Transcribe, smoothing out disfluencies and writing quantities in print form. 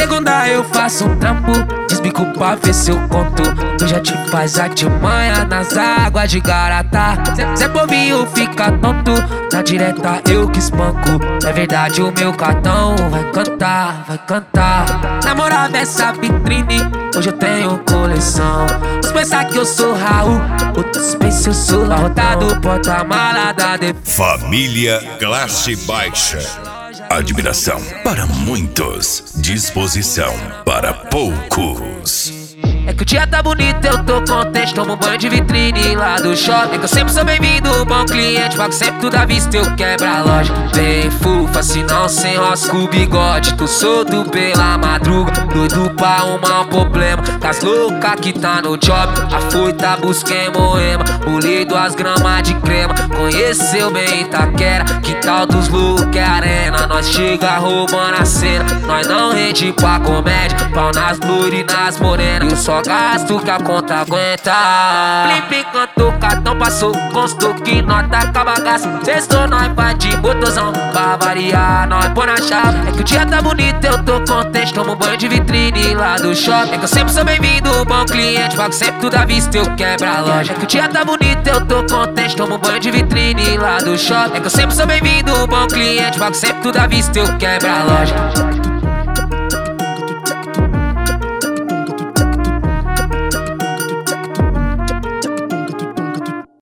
segunda eu faço um trampo, desbico pra ver se eu conto. Tu já te faz artimanha nas águas de Garatá. Zé Povinho fica tonto, na direta eu que espanco. É verdade, o meu cartão vai cantar, vai cantar. Namorar dessa vitrine, hoje eu tenho coleção. Se pensar que eu sou Raul, outros pensam eu sou Lautado. Porta-mala da Família Classe Baixa. Admiração para muitos, disposição para poucos. É que o dia tá bonito, eu tô contente. Tomo um banho de vitrine lá do shopping. É que eu sempre sou bem-vindo, bom cliente. Pago sempre tudo à vista, eu quebro a loja. Bem fufa, se não sem rosco o bigode. Tô solto pela madruga, doido pra arrumar um problema. Com louca que tá no job, a foita busca em Moema. Pulei 2 gramas de crema, conheceu bem Itaquera. Quintal dos loucos é arena, nós chega roubando a cena. Nós não rende pra comédia, pau nas loiras e nas morenas. Eu só gasto que a conta aguenta. Plim, enquanto o cartão passou, constou que nós tá com a bagaça. Sextou, nós vai de motorzão, pra variar, nós põe na chave. É que o dia tá bonito, eu tô contente. Tomo um banho de vitrine lá do shopping. É que eu sempre sou bem-vindo, bom cliente. Pago sempre tudo à vista, eu quebro a loja. É que o dia tá bonito, eu tô contente. Tomo um banho de vitrine lá do shopping. É que eu sempre sou bem-vindo, bom cliente. Pago sempre tudo à vista, eu quebro a loja.